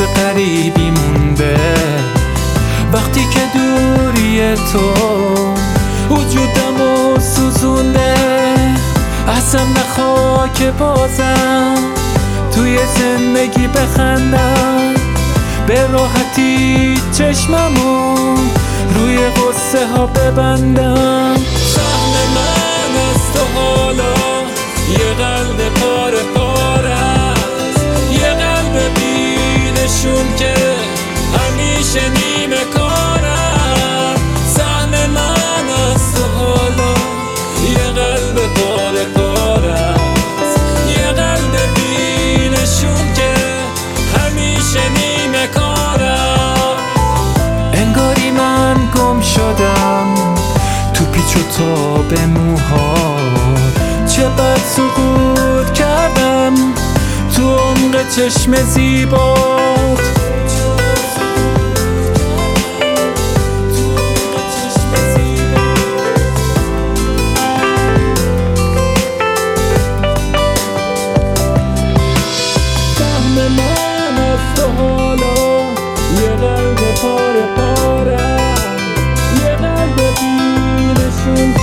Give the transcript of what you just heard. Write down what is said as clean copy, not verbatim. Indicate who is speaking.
Speaker 1: غریبی مونده. وقتی که دوری تو وجودمو سوزونه، اصلا نخوا که بازم توی زندگی بخندم، به راحتی چشممو روی قصه ها ببندم. سهم من از تو حالا یه قلب پاره پاره است، یه قلب بی‌نشون که همیشه نیمه کاره. سهم من از تو حالا یه قلب پاره پاره است، یه قلب بی‌نشون که همیشه نیمه کاره. انگاری من گم شدم تو پیچ و تاب موها، چه بد سقوط کردم تو عمق چشم زیبات. سهم من از تو حالا یه قلب پاره پاره، یه قلب بی‌نشون